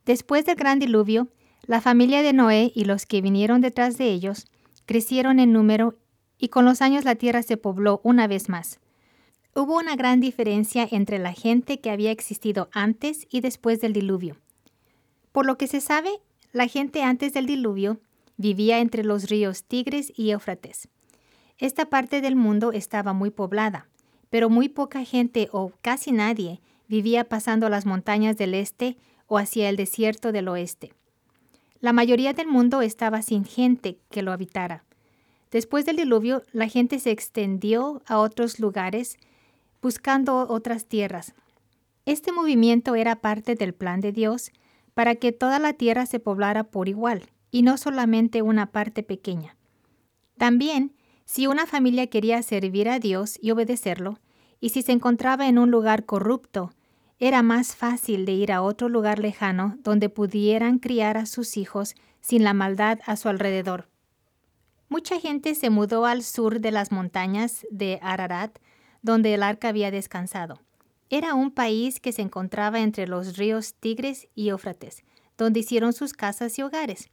Después del gran diluvio, la familia de Noé y los que vinieron detrás de ellos crecieron en número y con los años la tierra se pobló una vez más. Hubo una gran diferencia entre la gente que había existido antes y después del diluvio. Por lo que se sabe, la gente antes del diluvio vivía entre los ríos Tigris y Éufrates. Esta parte del mundo estaba muy poblada, pero muy poca gente o casi nadie vivía pasando las montañas del este o hacia el desierto del oeste. La mayoría del mundo estaba sin gente que lo habitara. Después del diluvio, la gente se extendió a otros lugares buscando otras tierras. Este movimiento era parte del plan de Dios para que toda la tierra se poblara por igual y no solamente una parte pequeña. También, si una familia quería servir a Dios y obedecerlo, y si se encontraba en un lugar corrupto, era más fácil de ir a otro lugar lejano donde pudieran criar a sus hijos sin la maldad a su alrededor. Mucha gente se mudó al sur de las montañas de Ararat, donde el arca había descansado. Era un país que se encontraba entre los ríos Tigris y Éufrates, donde hicieron sus casas y hogares.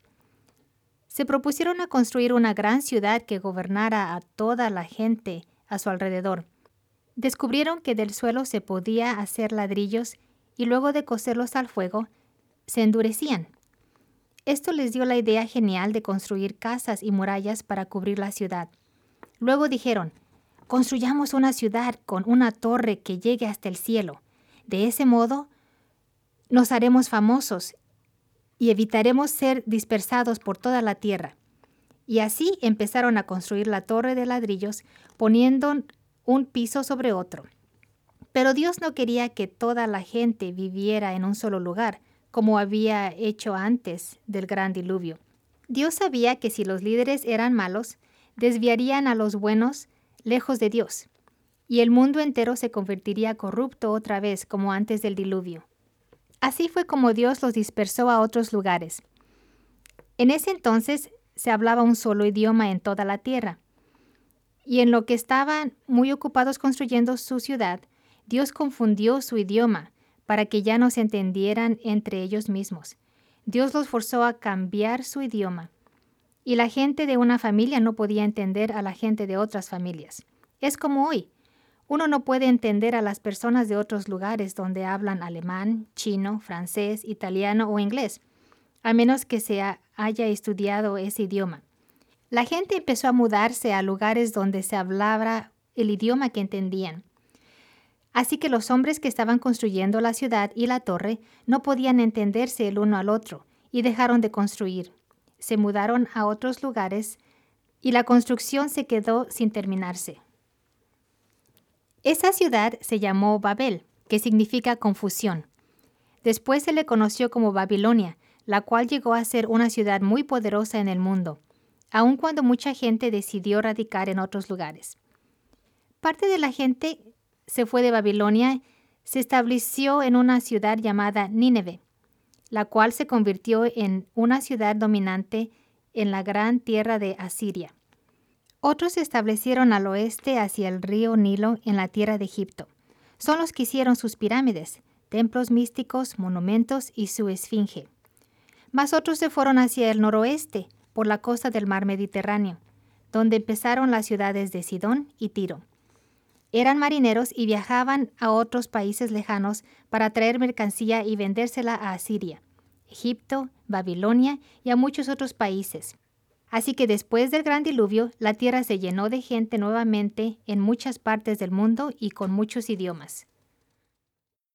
Se propusieron a construir una gran ciudad que gobernara a toda la gente a su alrededor. Descubrieron que del suelo se podía hacer ladrillos y luego de cocerlos al fuego, se endurecían. Esto les dio la idea genial de construir casas y murallas para cubrir la ciudad. Luego dijeron, construyamos una ciudad con una torre que llegue hasta el cielo. De ese modo, nos haremos famosos y evitaremos ser dispersados por toda la tierra. Y así empezaron a construir la torre de ladrillos, poniendo un piso sobre otro. Pero Dios no quería que toda la gente viviera en un solo lugar, como había hecho antes del gran diluvio. Dios sabía que si los líderes eran malos, desviarían a los buenos lejos de Dios, y el mundo entero se convertiría corrupto otra vez como antes del diluvio. Así fue como Dios los dispersó a otros lugares. En ese entonces se hablaba un solo idioma en toda la tierra. Y en lo que estaban muy ocupados construyendo su ciudad, Dios confundió su idioma para que ya no se entendieran entre ellos mismos. Dios los forzó a cambiar su idioma. Y la gente de una familia no podía entender a la gente de otras familias. Es como hoy. Uno no puede entender a las personas de otros lugares donde hablan alemán, chino, francés, italiano o inglés, a menos que se haya estudiado ese idioma. La gente empezó a mudarse a lugares donde se hablaba el idioma que entendían. Así que los hombres que estaban construyendo la ciudad y la torre no podían entenderse el uno al otro y dejaron de construir. Se mudaron a otros lugares y la construcción se quedó sin terminarse. Esa ciudad se llamó Babel, que significa confusión. Después se le conoció como Babilonia, la cual llegó a ser una ciudad muy poderosa en el mundo, aun cuando mucha gente decidió radicar en otros lugares. Parte de la gente se fue de Babilonia, se estableció en una ciudad llamada Nínive, la cual se convirtió en una ciudad dominante en la gran tierra de Asiria. Otros se establecieron al oeste hacia el río Nilo en la tierra de Egipto. Son los que hicieron sus pirámides, templos místicos, monumentos y su esfinge. Mas otros se fueron hacia el noroeste, por la costa del mar Mediterráneo, donde empezaron las ciudades de Sidón y Tiro. Eran marineros y viajaban a otros países lejanos para traer mercancía y vendérsela a Asiria, Egipto, Babilonia y a muchos otros países. Así que después del gran diluvio, la tierra se llenó de gente nuevamente en muchas partes del mundo y con muchos idiomas.